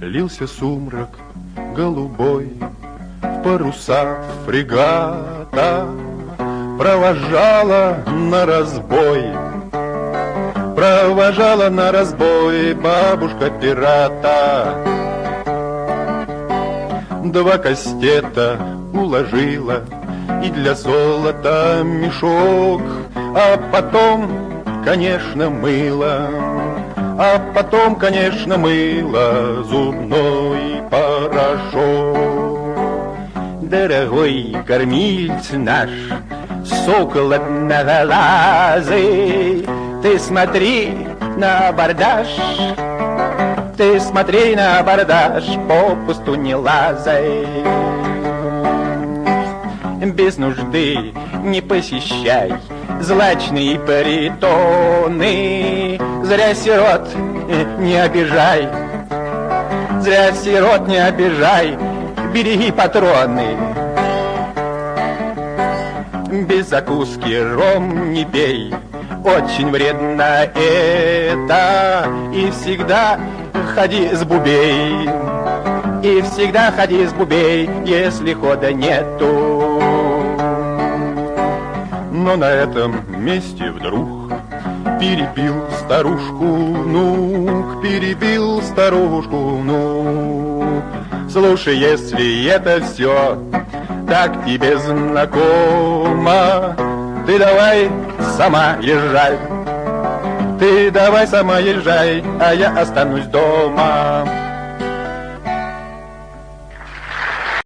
Лился сумрак голубой, в парусах фрегата провожала на разбой. Провожала на разбой бабушка пирата. Два кастета уложила и для золота мешок, а потом, конечно, мыло, а потом, конечно, мыло зубной порошок. Дорогой кормильц наш, сокол одноглазый, ты смотри на абордаж, ты смотри на абордаж, попусту не лазай. Без нужды не посещай злачные притоны, зря сирот не обижай, зря сирот не обижай, береги патроны. Без закуски ром не пей, очень вредно это, и всегда ходи с бубей, и всегда ходи с бубей, если хода нету. Но на этом месте вдруг перебил старушку внук, перебил старушку внук. Слушай, если это все так тебе знакомо, ты давай сама езжай, ты давай сама езжай, а я останусь дома.